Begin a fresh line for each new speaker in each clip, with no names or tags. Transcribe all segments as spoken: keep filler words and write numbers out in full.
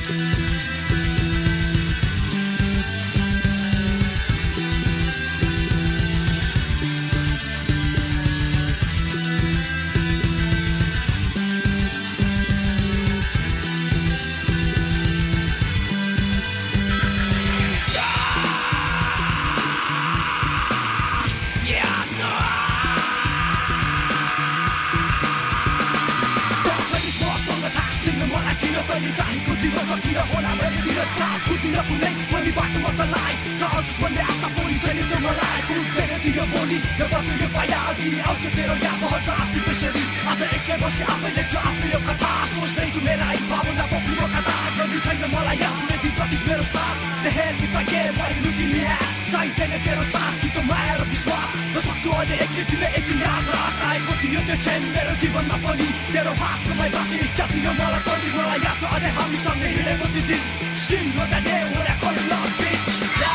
चाहेको जीवन सकिन होला मैले दिन थाहा कुदिन कुनै पनि बाटोमा तलाई र अझ भन्ने आशा पनि छैन त्यो मलाई कुदेर दियो बोली यो बाटो यो पाया अघि आउँछ तेरो याद बहन्छ आँसु बेसरी आज एक्लै बसी आफै लेख्छु आफै यो कथा सोच्दैछु मेरा यी भावना बोक्नु म कथा गर्नु छैन मलाई आफूले दिँदैछ मेरो साथ The hell if I get what you looking me at चाहिँदैन तेरो साथ छिटो माया र विश्वास म सक्छु अझै एक्लै जिउन एक्लै याद राख आएको थियो त्यो क्षण मेरो जीवनमा पनि तेरो हातमा बाँच्ने इच्छा थियो मलाई पनि मलाई याद छ अझै हामीसँगै हिँडेको त्यो दिन Still know that day when I call it love bitch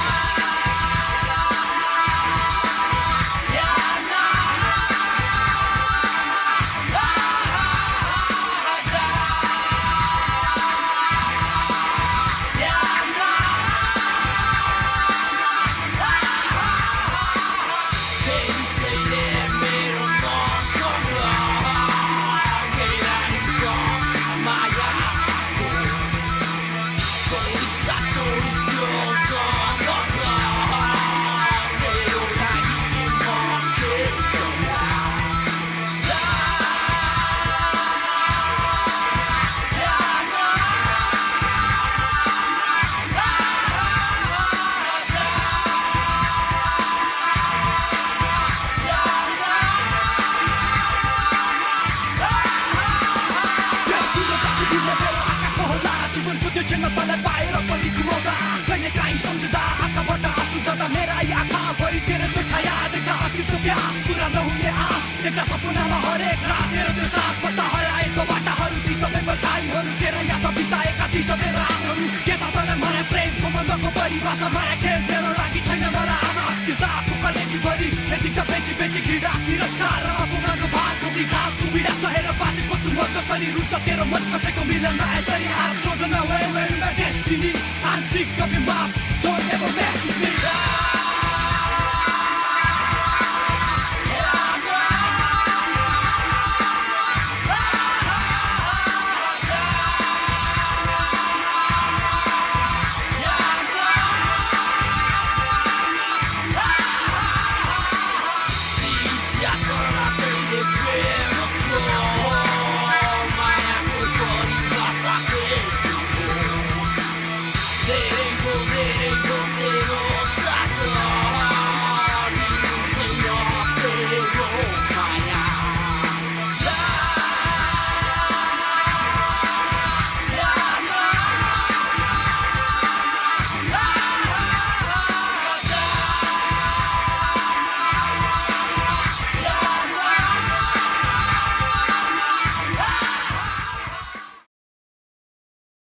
Dekat sapuna हरेक रात तेरो त्यो साथ बस्दा हराएको बाटाहरू ती सबै बधाईहरू तेरो याद बिताएका ती सबै रातहरू के थाहा तँलाई माया प्रेम सम्बन्धको परिभाषा माया खेल तेरो लागि छैन मलाई आज अस्थिरताको कलेजीभरि यतिका बेची बेची घृणा तिरस्कार र अपमानको भाग बोकी घामको पीडा सहेर बाँचेको छु म जसरी रुच्छ तेरो मन कसैको मिलनमा यसरी I'm chosen away where my destiny I'm sick of your mouth don't ever mess with me